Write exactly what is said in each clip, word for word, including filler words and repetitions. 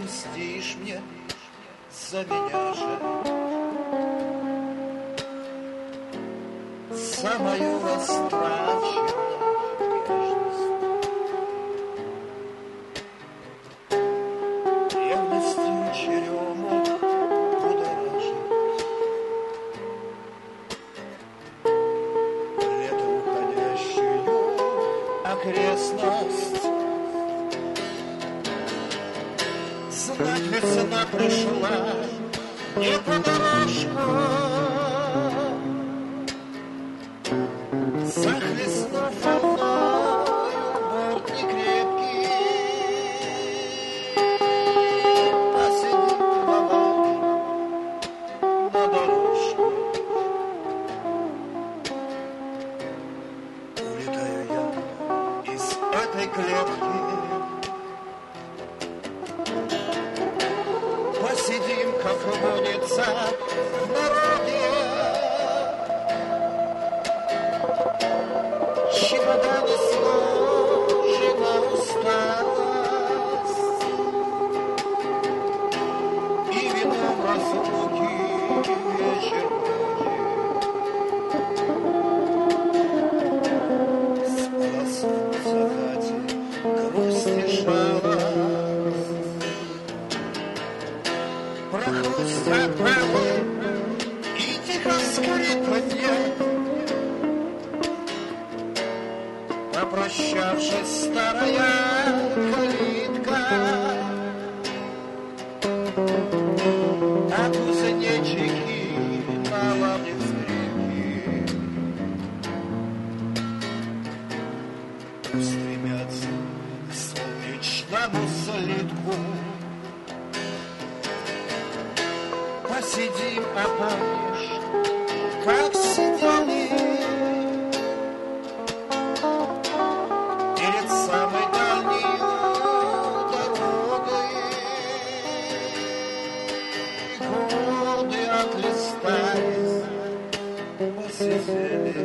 мстишь мне за меня же, за мою растраченную нежность. Ревностью черемух будоражит лето уходящую окрестность. Знать весна пришла не понарошку, захлестнув волною борт некрепкий. Посидим головой на дорожку. Улетаю я из этой клетки. Посидим, как водится, в народе. Чемоданы сложена усталость, и вином разлуки вечер будет. Сполоснут в закате грусть и жалость. Прохрустят правы и тихо скрипанье. Попрощавшись, старая калитка, а кузнечики на лавне скрипки устремятся к солнечному слитку. Посидим, а помнишь, как сидели перед самой дальней дорогой. Годы отлистались, посидели.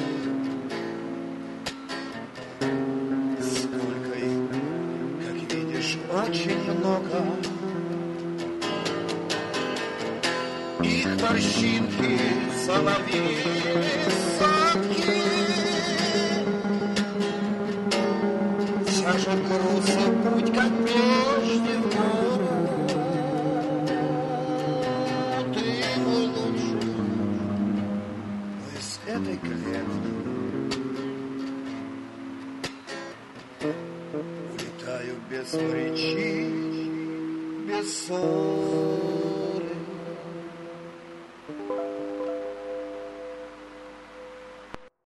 Сколько их, как видишь, очень много. Их морщинки, соловьи, сотки. Сажен грустный путь, как прежде в гору. Ты мой лучший, но из этой клетки улетаю без причин, без сон.